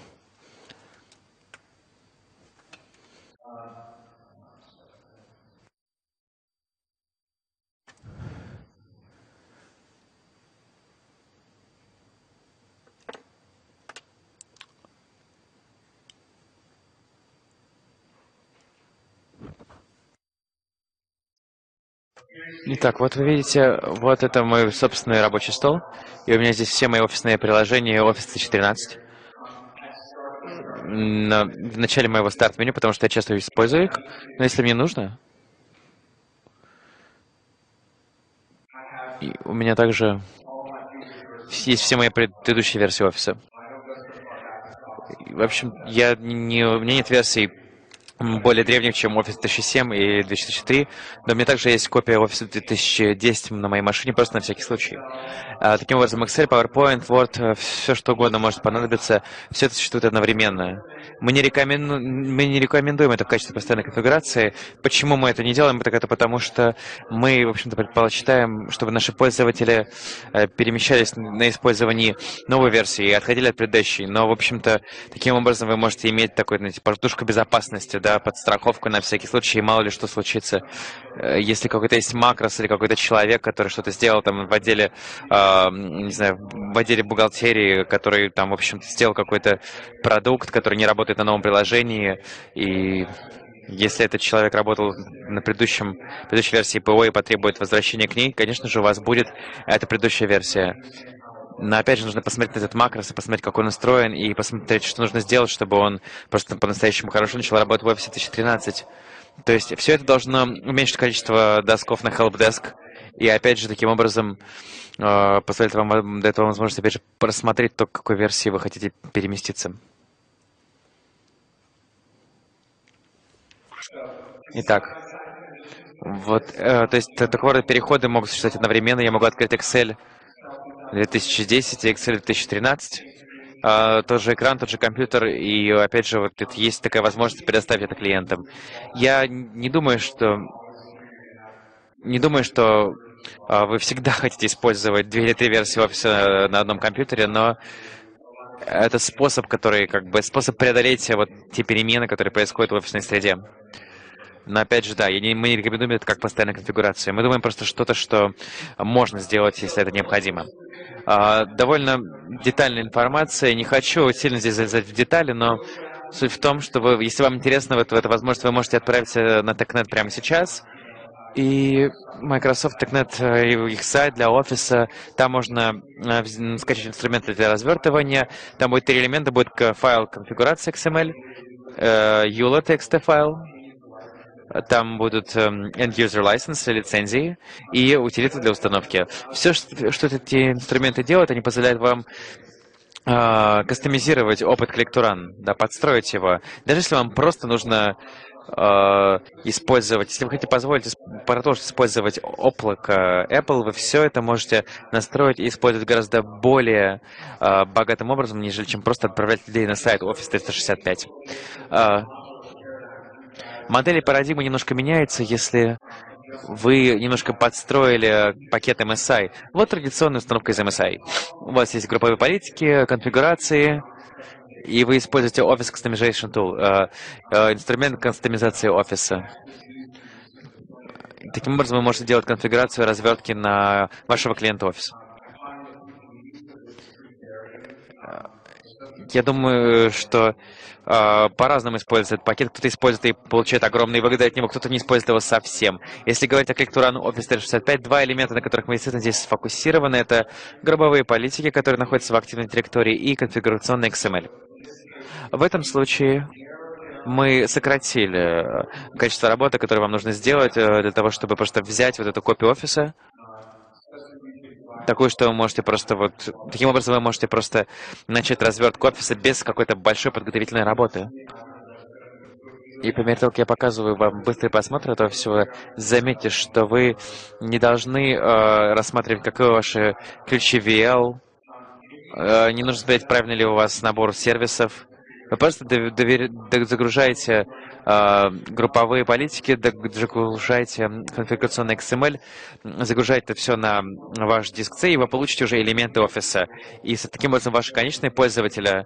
Итак, вот вы видите, вот это мой собственный рабочий стол, и у меня здесь все мои офисные приложения Office две тысячи тринадцать. На, в начале моего старт-меню, потому что я часто использую их, но если мне нужно, и у меня также есть все мои предыдущие версии офиса. В общем, я не, у меня нет версий более древних, чем Office две тысячи семь и две тысячи три, но у меня также есть копия Office две тысячи десять на моей машине, просто на всякий случай. А, таким образом, Excel, PowerPoint, Word, все что угодно может понадобиться, все это существует одновременно. Мы не, рекоменду... мы не рекомендуем это в качестве постоянной конфигурации. Почему мы это не делаем? Так это потому, что мы, в общем-то, предпочитаем, чтобы наши пользователи перемещались на использовании новой версии и отходили от предыдущей. Но, в общем-то, таким образом вы можете иметь такую, знаете, подушку безопасности да, подстраховку на всякий случай, мало ли что случится. Если какой-то есть макрос или какой-то человек, который что-то сделал там в отделе, э, не знаю, в отделе бухгалтерии, который там, в общем-то, сделал какой-то продукт, который не работает на новом приложении, и если этот человек работал на предыдущем, предыдущей версии ПО и потребует возвращения к ней, конечно же, у вас будет эта предыдущая версия. Но опять же, нужно посмотреть на этот макрос и посмотреть, как он устроен, и посмотреть, что нужно сделать, чтобы он просто по-настоящему хорошо начал работать в офисе две тысячи тринадцать. То есть все это должно уменьшить количество досков на helpdesk, и опять же, таким образом э, позволит вам до этого возможность, опять же, просмотреть то, к какой версии вы хотите переместиться. Итак, вот, э, то есть такого рода переходы могут существовать одновременно. Я могу открыть Excel две тысячи десять и Excel две тысячи тринадцать. Uh, тот же экран, тот же компьютер, и опять же, вот это, есть такая возможность предоставить это клиентам. Я не думаю, что не думаю, что uh, вы всегда хотите использовать две или три версии офиса на одном компьютере, но это способ, который как бы способ преодолеть вот те перемены, которые происходят в офисной среде. Но опять же, да, я не, мы не рекомендуем это как постоянная конфигурация. Мы думаем просто что-то, что можно сделать, если это необходимо. А, довольно детальная информация. Не хочу сильно здесь залезать в детали, но суть в том, что вы, если вам интересно в эту, в эту возможность, вы можете отправиться на TechNet прямо сейчас. И Microsoft TechNet, их сайт для офиса, там можно э, скачать инструменты для развертывания. Там будет три элемента, будет файл конфигурации икс эм эль, э, ю эл эй файл, там будут um, end-user license, лицензии и утилиты для установки. Все, что, что эти инструменты делают, они позволяют вам uh, кастомизировать опыт Click to Run, да, подстроить его. Даже если вам просто нужно uh, использовать, если вы хотите позволить продолжить использовать облако Apple, вы все это можете настроить и использовать гораздо более uh, богатым образом, нежели чем просто отправлять людей на сайт Office триста шестьдесят пять. Uh, Модели парадигмы немножко меняются, если вы немножко подстроили пакет эм эс ай. Вот традиционная установка из эм эс ай. У вас есть групповые политики, конфигурации, и вы используете Office Customization Tool, э, э, инструмент кастомизации офиса. Таким образом, вы можете делать конфигурацию развертки на вашего клиента офиса. Я думаю, что э, по-разному используется этот пакет. Кто-то использует и получает огромные выгоды от него, кто-то не использует его совсем. Если говорить о Click to Run Office триста шестьдесят пять, два элемента, на которых мы действительно здесь сфокусированы, это гробовые политики, которые находятся в активной директории, и конфигурационный икс эм эль. В этом случае мы сократили количество работы, которое вам нужно сделать для того, чтобы просто взять вот эту копию офиса, такую, что вы можете просто вот... Таким образом, вы можете просто начать развертку офиса без какой-то большой подготовительной работы. И по мере того, как я показываю вам быстрый просмотр этого всего, заметьте, что вы не должны э, рассматривать, какие ваши ключи ви эл, э, не нужно смотреть, правильно ли у вас набор сервисов. Вы просто довер... загружаете э, групповые политики, загружаете конфигурационный икс эм эль, загружаете это все на ваш диск C, и вы получите уже элементы офиса. И таким образом ваши конечные пользователи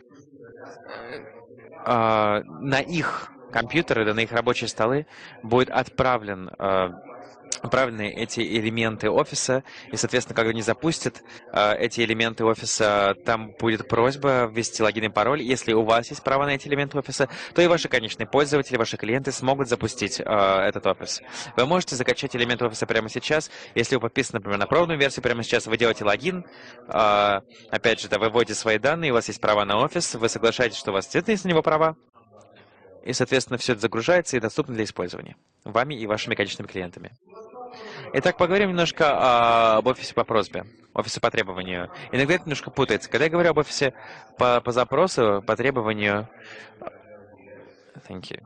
э, на их компьютеры, да, на их рабочие столы будет отправлен э, отправлены эти элементы офиса, и, соответственно, когда они запустят э, эти элементы офиса, там будет просьба ввести логин и пароль. Если у вас есть право на эти элементы офиса, то и ваши конечные пользователи, ваши клиенты смогут запустить э, этот офис. Вы можете закачать элементы офиса прямо сейчас. Если вы подписаны, например, на пробную версию, прямо сейчас вы делаете логин, э, опять же, да, вы вводите свои данные, у вас есть права на офис, вы соглашаетесь, что у вас действительно есть на него права, и, соответственно, все это загружается и доступно для использования вами и вашими конечными клиентами. Итак, поговорим немножко об офисе по просьбе, офисе по требованию. Иногда это немножко путается. Когда я говорю об офисе по, по запросу, по требованию... Thank you.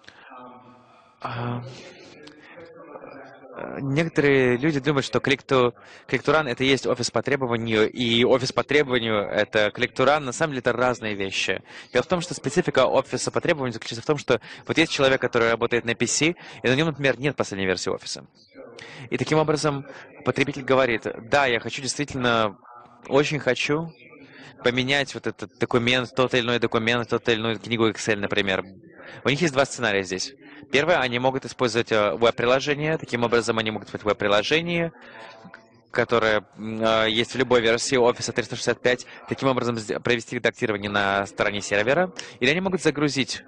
Uh, некоторые люди думают, что Click to, Click to Run — это и есть офис по требованию, и офис по требованию — это Click to Run. На самом деле это разные вещи. Дело в том, что специфика офиса по требованию заключается в том, что вот есть человек, который работает на пи си, и на нем, например, нет последней версии офиса. И таким образом потребитель говорит: да, я хочу действительно, очень хочу поменять вот этот документ, тот или иной документ, тот или иную книгу Excel, например. У них есть два сценария здесь. Первое, они могут использовать веб-приложение. Таким образом, они могут использовать веб-приложение, которое э, есть в любой версии Office триста шестьдесят пять. Таким образом, провести редактирование на стороне сервера. Или они могут загрузить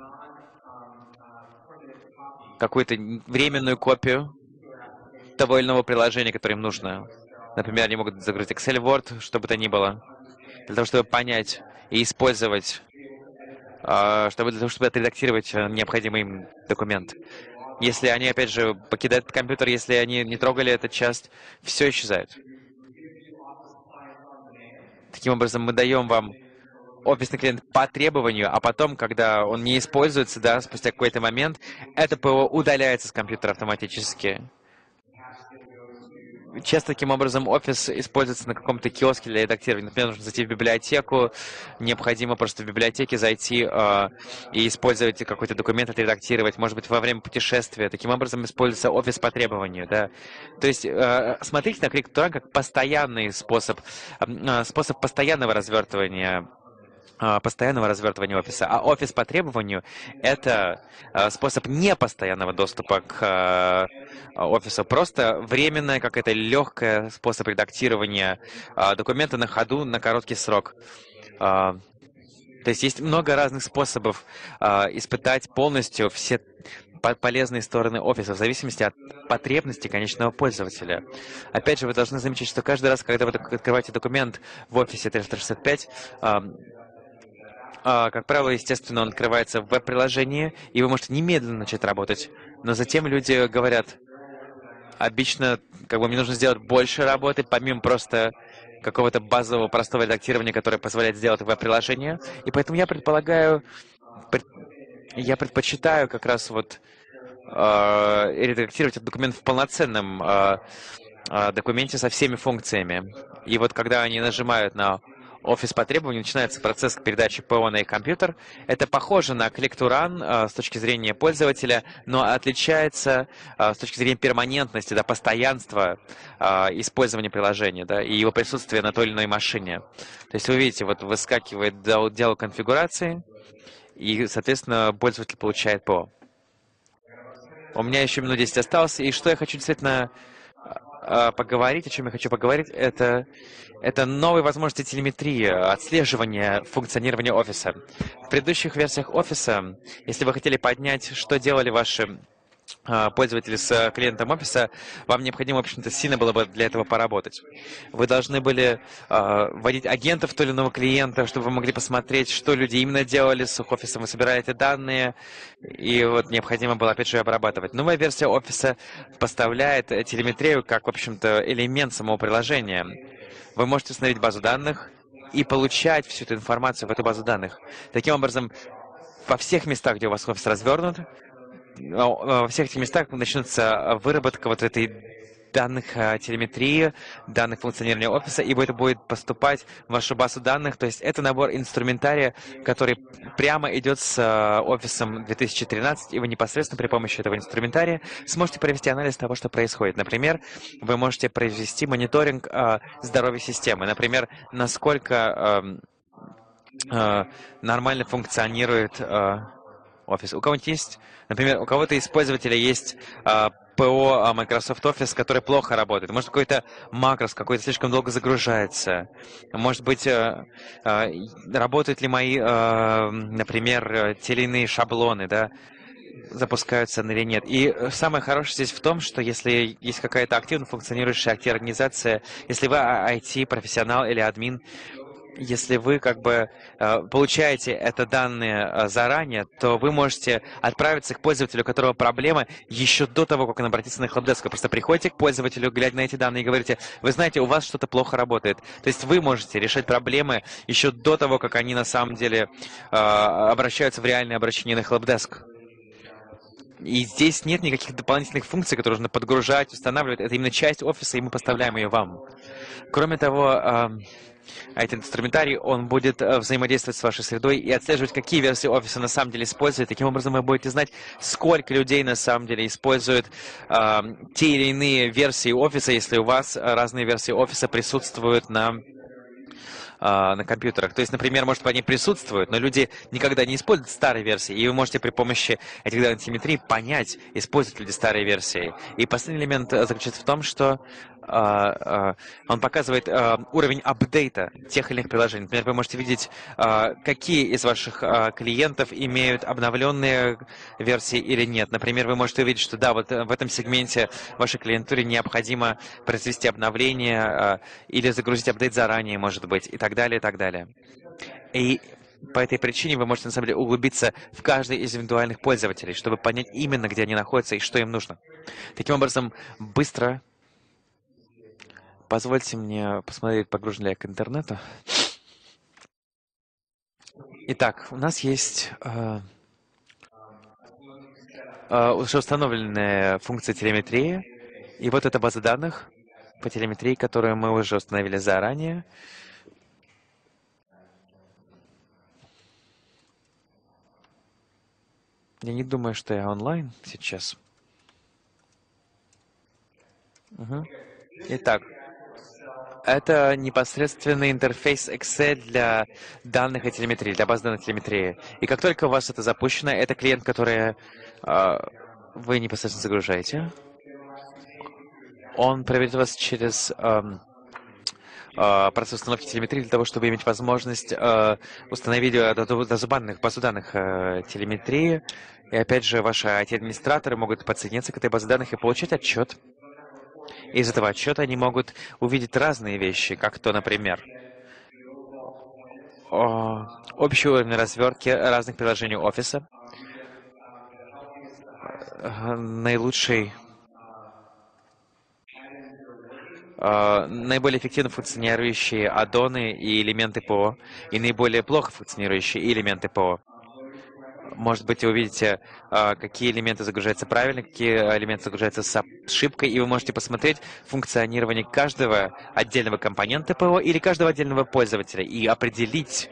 какую-то временную копию того или иного приложения, которое им нужно. Например, они могут загрузить Excel, Word, что бы то ни было, для того, чтобы понять и использовать, э, чтобы, для того, чтобы отредактировать необходимый им документ. Если они, опять же, покидают компьютер, если они не трогали эту часть, все исчезает. Таким образом, мы даем вам офисный клиент по требованию, а потом, когда он не используется, да, спустя какой-то момент, это ПО удаляется с компьютера автоматически. Часто таким образом офис используется на каком-то киоске для редактирования. Например, нужно зайти в библиотеку, необходимо просто в библиотеке зайти э, и использовать какой-то документ, отредактировать, может быть, во время путешествия. Таким образом используется офис по требованию. Да? То есть э, смотрите на ClickToRun как постоянный способ, э, способ постоянного развертывания постоянного развертывания офиса. А офис по требованию — это способ непостоянного доступа к офису. Просто временная какая-то легкая способ редактирования документа на ходу на короткий срок. То есть есть много разных способов испытать полностью все полезные стороны офиса в зависимости от потребностей конечного пользователя. Опять же, вы должны замечать, что каждый раз, когда вы открываете документ в офисе триста шестьдесят пять, как правило, естественно, он открывается в веб-приложении, и вы можете немедленно начать работать. Но затем люди говорят, обычно, как бы, мне нужно сделать больше работы, помимо просто какого-то базового простого редактирования, которое позволяет сделать веб-приложение. И поэтому я предполагаю, пред... я предпочитаю как раз вот э, редактировать этот документ в полноценном э, э, документе со всеми функциями. И вот когда они нажимают на офис по требованию, начинается процесс передачи ПО на их компьютер. Это похоже на ClickToRun э, с точки зрения пользователя, но отличается э, с точки зрения перманентности, да, постоянства э, использования приложения, да, и его присутствия на той или иной машине. То есть вы видите, вот выскакивает диалог конфигурации, и, соответственно, пользователь получает ПО. У меня еще минут десять осталось, и что я хочу действительно поговорить, о чем я хочу поговорить, это, это новые возможности телеметрии, отслеживания функционирования офиса. В предыдущих версиях офиса, если вы хотели поднять, что делали ваши пользователи с клиентом офиса, вам необходимо, в общем-то, сильно было бы для этого поработать. Вы должны были э, вводить агентов того или иного клиента, чтобы вы могли посмотреть, что люди именно делали с их офисом. Вы собираете данные, и вот необходимо было, опять же, обрабатывать. Новая версия офиса поставляет телеметрию как, в общем-то, элемент самого приложения. Вы можете установить базу данных и получать всю эту информацию в эту базу данных. Таким образом, во всех местах, где у вас офис развернут, во всех этих местах начнется выработка вот этой данных телеметрии, данных функционирования офиса, и это будет поступать в вашу базу данных. То есть это набор инструментария, который прямо идет с офисом две тысячи тринадцать, и вы непосредственно при помощи этого инструментария сможете провести анализ того, что происходит. Например, вы можете провести мониторинг э, здоровья системы. Например, насколько э, э, нормально функционирует э, офис. У кого-нибудь есть, например, у кого-то из пользователей есть э, ПО Microsoft Office, который плохо работает. Может, какой-то макрос какой-то слишком долго загружается. Может быть, э, э, работают ли мои, э, например, те или иные шаблоны, да, запускаются или нет. И самое хорошее здесь в том, что если есть какая-то активно функционирующая ай ти-организация, если вы ай ти-профессионал или админ, если вы как бы э, получаете это данные э, заранее, то вы можете отправиться к пользователю, у которого проблема, еще до того, как он обратится на Helpdesk. Вы просто приходите к пользователю, глядя на эти данные, и говорите, вы знаете, у вас что-то плохо работает. То есть вы можете решать проблемы еще до того, как они на самом деле э, обращаются в реальное обращение на Helpdesk. И здесь нет никаких дополнительных функций, которые нужно подгружать, устанавливать. Это именно часть офиса, и мы поставляем ее вам. Кроме того, э, этот инструментарий, он будет взаимодействовать с вашей средой и отслеживать, какие версии офиса на самом деле используют. Таким образом, вы будете знать, сколько людей на самом деле используют э, те или иные версии офиса, если у вас разные версии офиса присутствуют на, э, а, на компьютерах. То есть, например, может, они присутствуют, но люди никогда не используют старые версии, и вы можете при помощи этих данных телеметрии понять, используют люди старые версии. И последний элемент заключается в том, что а, а, он показывает а, уровень апдейта тех или иных приложений. Например, вы можете видеть, а, какие из ваших а, клиентов имеют обновленные версии или нет. Например, вы можете увидеть, что да, вот в этом сегменте вашей клиентуре необходимо произвести обновление а, или загрузить апдейт заранее, может быть, и так далее, и так далее. И по этой причине вы можете, на самом деле, углубиться в каждый из индивидуальных пользователей, чтобы понять именно, где они находятся и что им нужно. Таким образом, быстро позвольте мне посмотреть, погружен ли я к интернету. Итак, у нас есть э, э, уже установленная функция телеметрии. И вот эта база данных по телеметрии, которую мы уже установили заранее. Я не думаю, что я онлайн сейчас. Угу. Итак, это непосредственный интерфейс Excel для данных о телеметрии, для баз данных телеметрии. И как только у вас это запущено, это клиент, который э, вы непосредственно загружаете. Он проверит вас через э, э, процесс установки телеметрии для того, чтобы иметь возможность э, установить базу данных, базу данных э, телеметрии. И опять же, ваши ай ти-администраторы могут подсоединиться к этой базе данных и получить отчет. Из этого отчета они могут увидеть разные вещи, как то, например, общий уровень развертки разных приложений офиса, наилучший, наиболее эффективно функционирующие аддоны и элементы ПО, и наиболее плохо функционирующие элементы ПО. Может быть, вы увидите, какие элементы загружаются правильно, какие элементы загружаются с ошибкой, и вы можете посмотреть функционирование каждого отдельного компонента ПО или каждого отдельного пользователя и определить,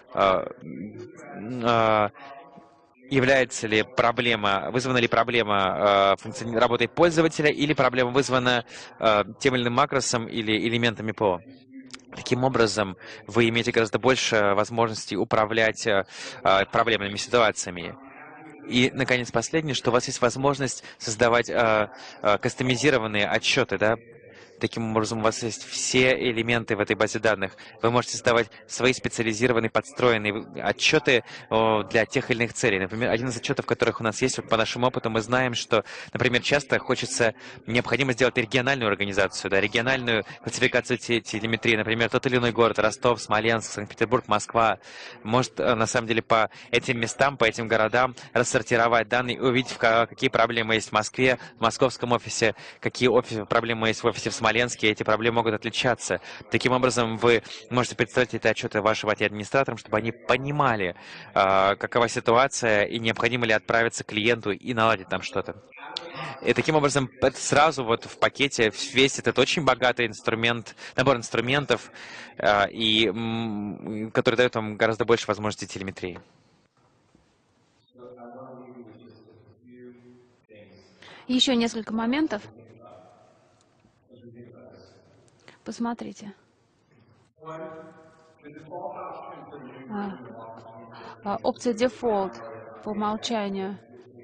является ли проблема, вызвана ли проблема функционирования работы пользователя или проблема вызвана тем или иным макросом или элементами ПО. Таким образом, вы имеете гораздо больше возможностей управлять э, проблемными ситуациями. И, наконец, последнее, что у вас есть возможность создавать э, э, кастомизированные отчеты, да? Таким образом, у вас есть все элементы в этой базе данных. Вы можете создавать свои специализированные, подстроенные отчеты для тех или иных целей. Например, один из отчетов, которых у нас есть, вот по нашему опыту, мы знаем, что, например, часто хочется, необходимо сделать региональную организацию, да, региональную классификацию телеметрии. Например, тот или иной город, Ростов, Смоленск, Санкт-Петербург, Москва, может, на самом деле, по этим местам, по этим городам рассортировать данные и увидеть, какие проблемы есть в Москве, в московском офисе, какие офисы, проблемы есть в офисе в Смоленске, эти проблемы могут отличаться. Таким образом, вы можете представить эти отчеты вашим ай ти-администраторам, чтобы они понимали, э, какова ситуация и необходимо ли отправиться к клиенту и наладить там что-то. И таким образом, это сразу вот в пакете весь этот очень богатый инструмент, набор инструментов, э, и, м, который дает вам гораздо больше возможностей телеметрии. Еще несколько моментов. Посмотрите. А, а, опция Default по умолчанию.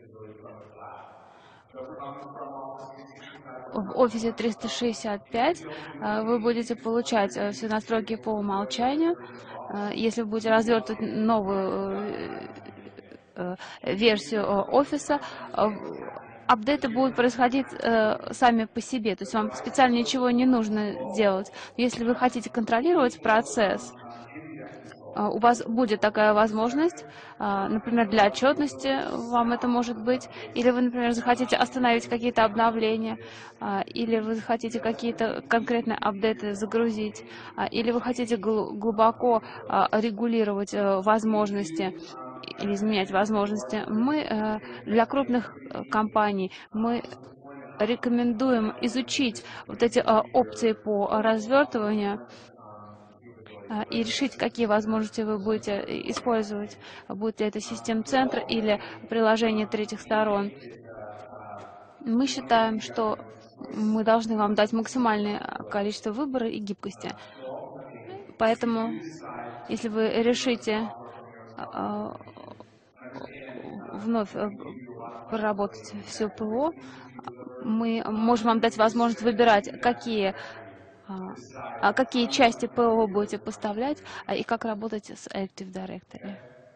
В офисе триста шестьдесят пять вы будете получать все настройки по умолчанию. Если вы будете развертывать новую версию офиса, апдейты будут происходить э, сами по себе, то есть вам специально ничего не нужно делать. Если вы хотите контролировать процесс, э, у вас будет такая возможность, э, например, для отчетности вам это может быть, или вы, например, захотите остановить какие-то обновления, э, или вы захотите какие-то конкретные апдейты загрузить, э, или вы хотите гл- глубоко э, регулировать э, возможности, или изменять возможности. Мы э, для крупных э, компаний мы рекомендуем изучить вот эти э, опции по развертыванию э, и решить, какие возможности вы будете использовать. Будет ли это систем-центр или приложение третьих сторон. Мы считаем, что мы должны вам дать максимальное количество выбора и гибкости. Поэтому, если вы решите э, вновь проработать все ПО, мы можем вам дать возможность выбирать, какие, а, какие части ПО вы будете поставлять и как работать с Active Directory.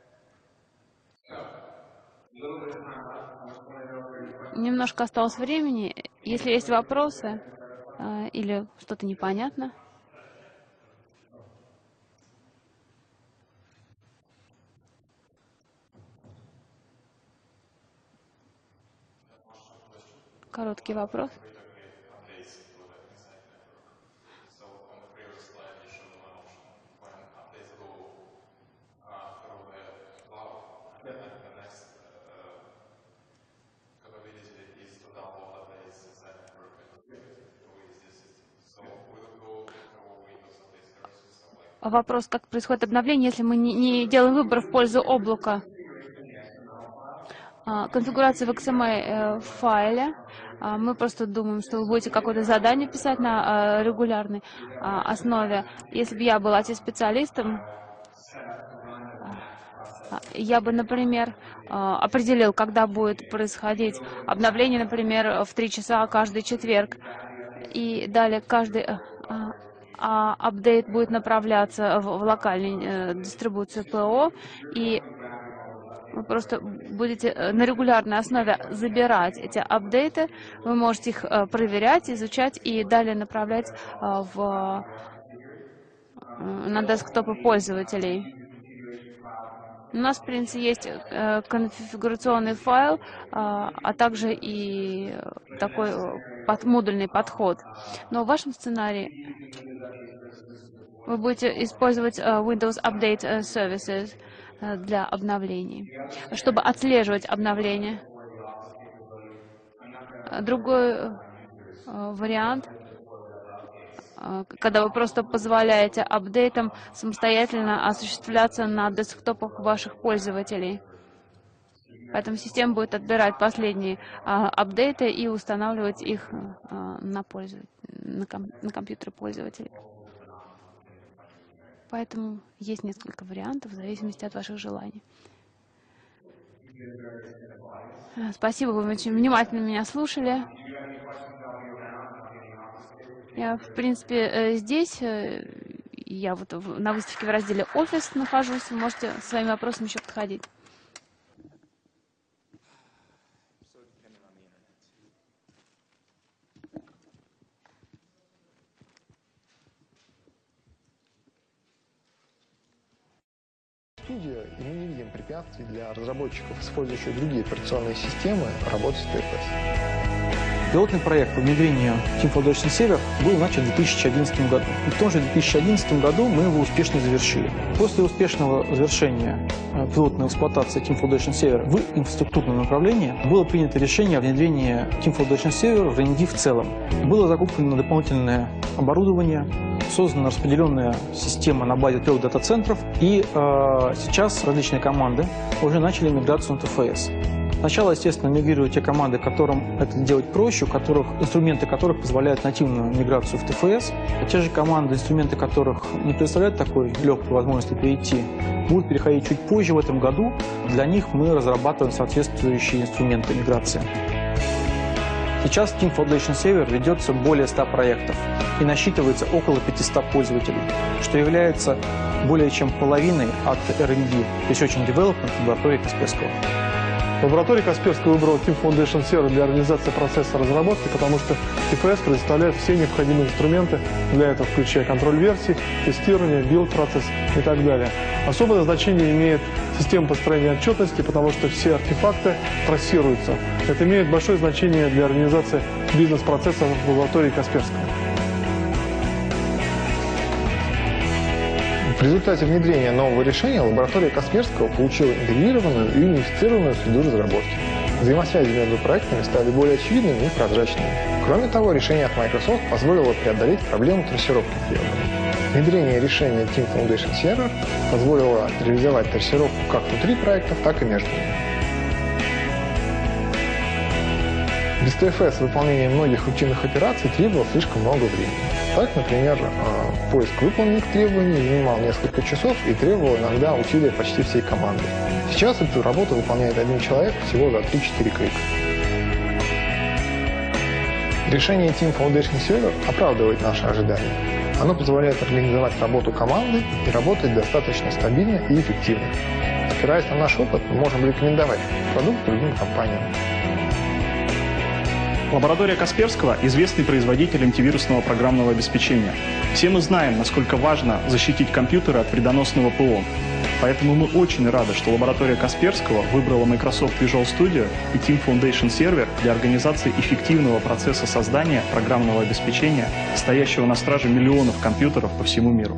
Немножко осталось времени. Если есть вопросы а, или что-то непонятно. Короткий вопрос. Вопрос, как происходит обновление, если мы не, не делаем выбор в пользу облака. А, конфигурация в икс эм эль файле. А, мы просто думаем, что вы будете какое-то задание писать на а, регулярной а, основе. Если бы я была ай ти-специалистом, я бы, например, определил, когда будет происходить обновление, например, в три часа каждый четверг. И далее каждый а апдейт будет направляться в, в локальную э, дистрибуцию ПО, и вы просто будете на регулярной основе забирать эти апдейты, вы можете их э, проверять, изучать и далее направлять э, в, э, на десктопы пользователей. У нас, в принципе, есть э, конфигурационный файл, э, а также и такой под, модульный подход. Но в вашем сценарии вы будете использовать uh, Windows Update uh, Services uh, для обновлений, чтобы отслеживать обновления. Другой uh, вариант, uh, когда вы просто позволяете апдейтам самостоятельно осуществляться на десктопах ваших пользователей. Поэтому система будет отбирать последние uh, апдейты и устанавливать их uh, на, пользователь, на, ком на компьютеры пользователей. Поэтому есть несколько вариантов в зависимости от ваших желаний. Спасибо, вы очень внимательно меня слушали. Я, в принципе, здесь, я вот на выставке в разделе «Офис» нахожусь, вы можете своими вопросами еще подходить. Студия, и мы не видим препятствий для разработчиков, использующих другие операционные системы, работать с ти эф эс. Пилотный проект по внедрению Team Foundation Server был начат в две тысячи одиннадцатом году. И в том же две тысячи одиннадцатом году мы его успешно завершили. После успешного завершения пилотной эксплуатации Team Foundation Server в инфраструктурном направлении было принято решение о внедрении Team Foundation Server в эр энд ди в целом. Было закуплено дополнительное оборудование, создана распределенная система на базе трех дата-центров, и э, сейчас различные команды уже начали миграцию на ти эф эс. Сначала, естественно, мигрируют те команды, которым это делать проще, у которых, инструменты которых позволяют нативную миграцию в ти эф эс. А те же команды, инструменты которых не представляют такой легкой возможности перейти, будут переходить чуть позже в этом году. Для них мы разрабатываем соответствующие инструменты миграции. Сейчас в Team Foundation Server ведется более ста проектов и насчитывается около пятисот пользователей, что является более чем половиной от эр энд ди, Research and Development лаборатории Касперского. Лаборатория Касперского выбрала Team Foundation Server для организации процесса разработки, потому что ти эф эс предоставляет все необходимые инструменты для этого, включая контроль версий, тестирование, билд-процесс и так далее. Особое значение имеет система построения отчетности, потому что все артефакты трассируются. Это имеет большое значение для организации бизнес-процессов в лаборатории Касперского. В результате внедрения нового решения лаборатория Касперского получила интегрированную и унифицированную среду разработки. Взаимосвязи между проектами стали более очевидными и прозрачными. Кроме того, решение от Microsoft позволило преодолеть проблему трассировки требований. Внедрение решения Team Foundation Server позволило реализовать трассировку как внутри проектов, так и между ними. Без ти эф эс выполнение многих рутинных операций требовало слишком много времени. Так, например, э, поиск выполненных требований занимал несколько часов и требовал иногда усилия почти всей команды. Сейчас эту работу выполняет один человек всего за три-четыре клика. Решение Team Foundation Server оправдывает наши ожидания. Оно позволяет организовать работу команды и работать достаточно стабильно и эффективно. Опираясь на наш опыт, мы можем рекомендовать продукт другим компаниям. Лаборатория Касперского – известный производитель антивирусного программного обеспечения. Все мы знаем, насколько важно защитить компьютеры от вредоносного ПО. Поэтому мы очень рады, что лаборатория Касперского выбрала Microsoft Visual Studio и Team Foundation Server для организации эффективного процесса создания программного обеспечения, стоящего на страже миллионов компьютеров по всему миру.